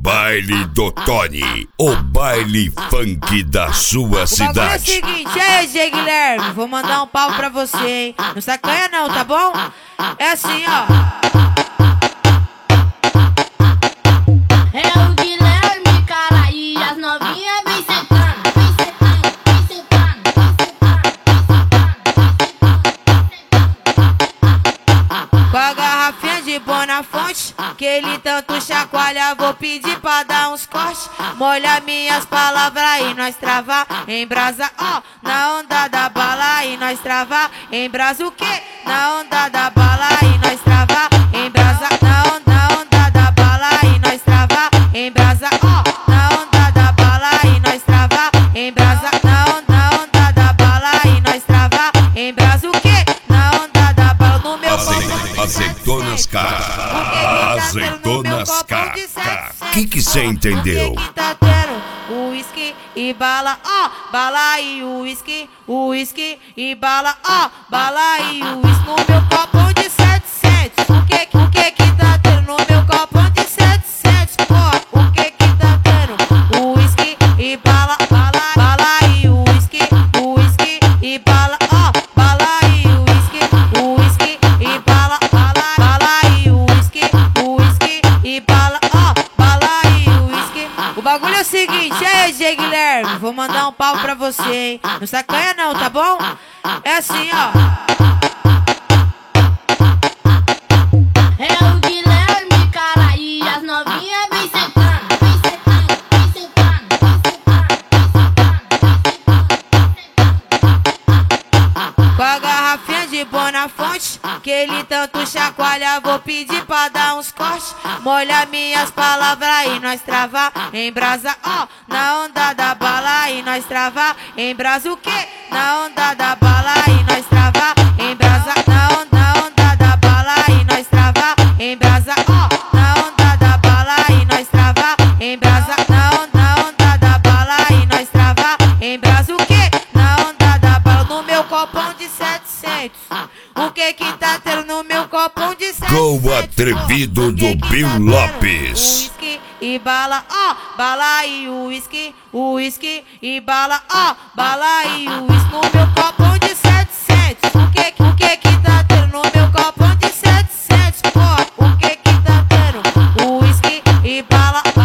Baile do Tony, o baile funk da sua cidade. É o seguinte, aí, Guilherme, vou mandar um pau pra você, hein? Não sacanha não, tá bom? É assim, ó. É o Guilherme, cara, e as novinhas vem sentando, vem sentando, vem sentando, Com a garrafinha de Bonafonte, que ele tanto chacoalha, vou pedir pra dar uns cortes. Molha minhas palavras e nós travar em brasa, ó. Na onda da bala e nós travar em brasa o quê? Na onda da bala e nós travar em brasa. Na onda da bala e nós travar em brasa, ó. Na onda da bala e nós travar em brasa. Na onda da bala e nós travar em brasa o quê? Na onda da bala no meu Azeitonas cara, azeitonas cara. Que cê entendeu? Que tá tendo uísque e bala, ó, bala e uísque e bala, ó, bala e uísque no meu copo de 700. O que tá tendo no meu copo de 700? Ó, o que tá tendo uísque e bala, bala e uísque e bala, ó, bala e uísque e bala, bala e uísque e bala, ó, bala e uísque. O bagulho é o seguinte, aí, Guilherme, vou mandar um pau pra você, hein? Não sacanha não, tá bom? É assim, ó. é o Guilherme, cara, e as novinhas vem sentando, vem sentando, vem sentando, Com a garrafinha de Bonafonte, que ele tanto chacoalha, vou pedir pra dar uns cortes. Molha minhas palavras e nós travar em brasa, ó. Na onda da bala e nós travar em brasa o quê? Na onda da bala e nós travar em brasa. Na onda da bala e nós travar em brasa, ó. Na onda da bala e nós travar em brasa. Na onda da bala e nós travar em brasa o quê? Na onda da bala no meu copão de 700. O que tá tendo no meu copão de 700? Com o atrevido do Bill Lopes. Uísque e bala, ó, bala e uísque e bala, ó, bala e uísque no meu copão de 700. O que tá tendo no meu copão de 700? Ó, o que tá tendo uísque e bala,